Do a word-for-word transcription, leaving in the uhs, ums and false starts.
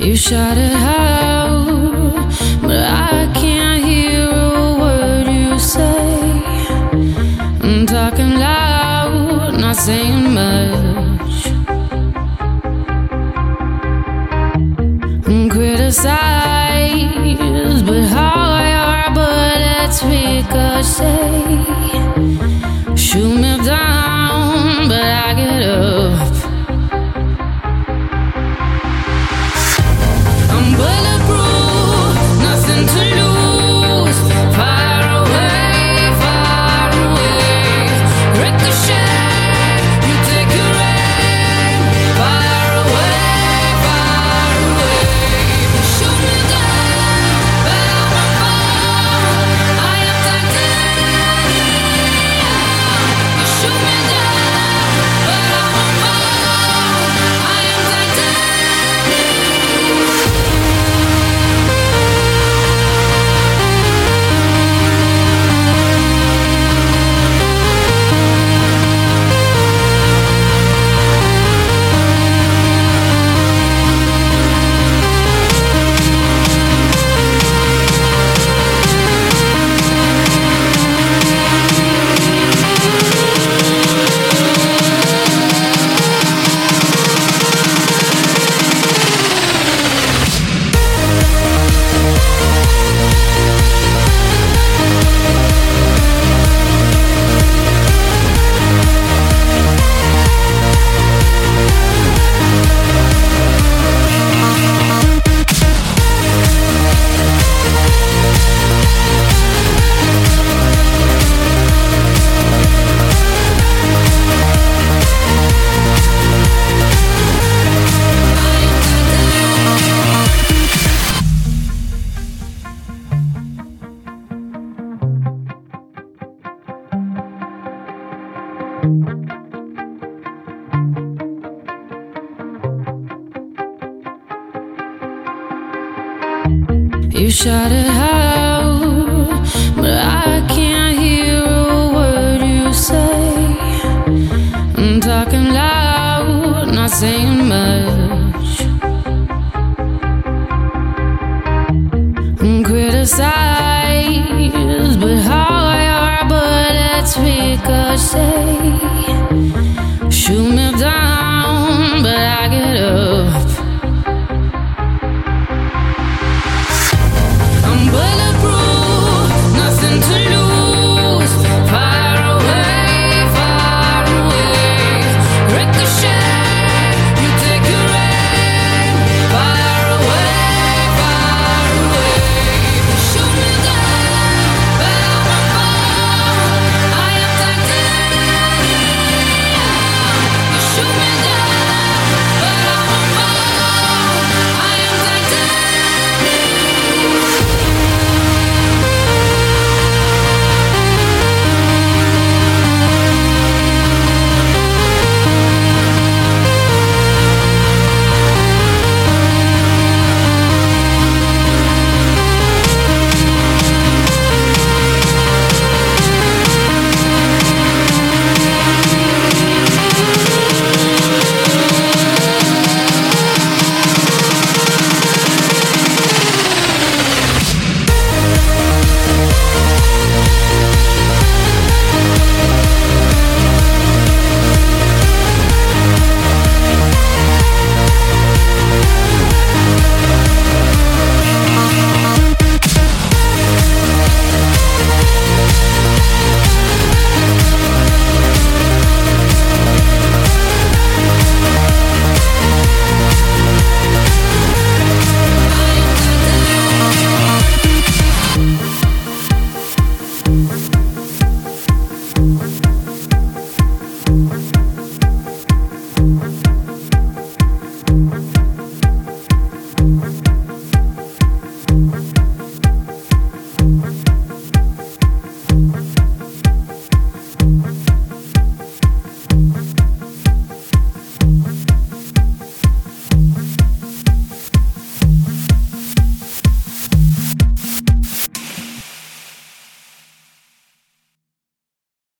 You shout it out, but I can't hear a word you say. I'm talking loud, not saying much. I'm criticized, but how your bullets ricochet. Shoot me down, but I get up. I'm bulletproof, nothing to lose. Far away, far away. Ricochet, you take your aim. Far away, far away. Shoot me down, but I won't fall. I am titanium. You shoot me down, but I won't fall. I am titanium. You shout it out, but I can't hear a word you say. I'm talking loud, not saying much. I'm criticized, but how your bullets ricochet. Shoot me